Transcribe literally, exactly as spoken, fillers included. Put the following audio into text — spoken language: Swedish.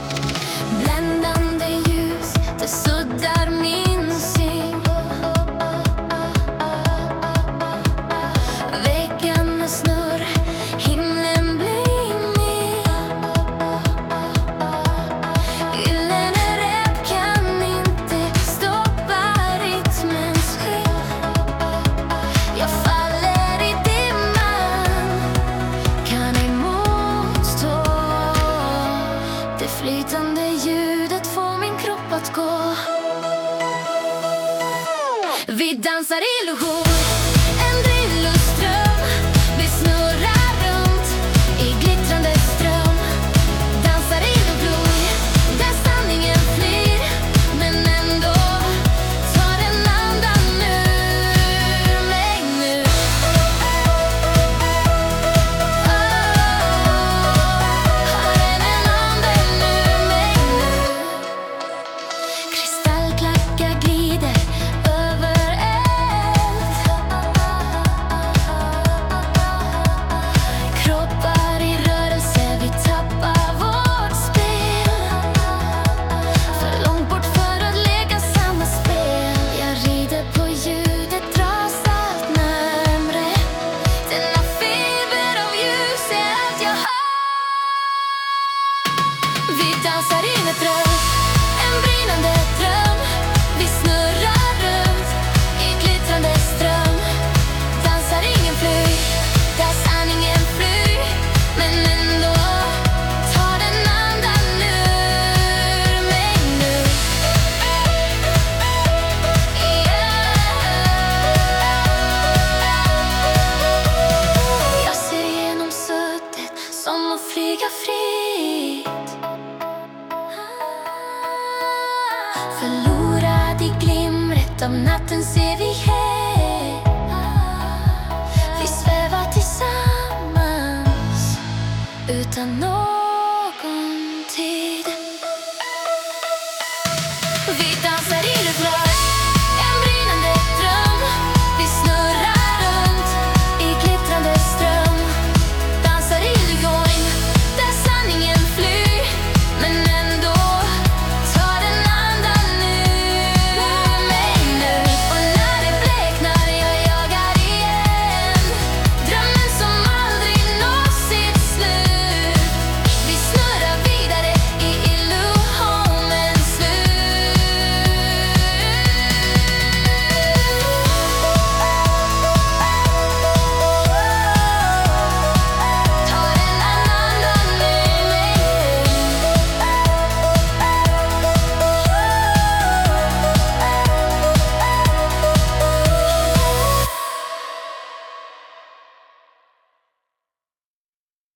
Bländande ljus, det suddar min syn. Väggarna snurr, himlen blir min. Gyllene rep kan inte stoppa rytmens skydd. Jag faller i dimman, kan ej motstå. Det flytande ljudet får min kropp att gå. Vi dansar illusion, en drillosström. Vi snurrar runt i glittrande ström. Dansar illusion, där sanningen flyr. Men ändå tar den andan ur mig nu. Har den en anden ur mig nu. Kristallklackar glider över eld. Kroppar i rörelse, vi tappar vårt spel. För långt bort för att leka samma spel. Jag rider på ljudet, dras allt närmre. Denna feber av ljus är allt jag har. Vi dansar in ett dröm, en brinnande dröm. Vi snurrar runt i glittrande ström. Dansar ingen flyg, där sanningen flyr. Men ändå tar den andan ur mig nu. Jag ser genom suddet som att flyga fritt. Förlorad i glimret av nattens evighet. Vi svävar tillsammans utan någon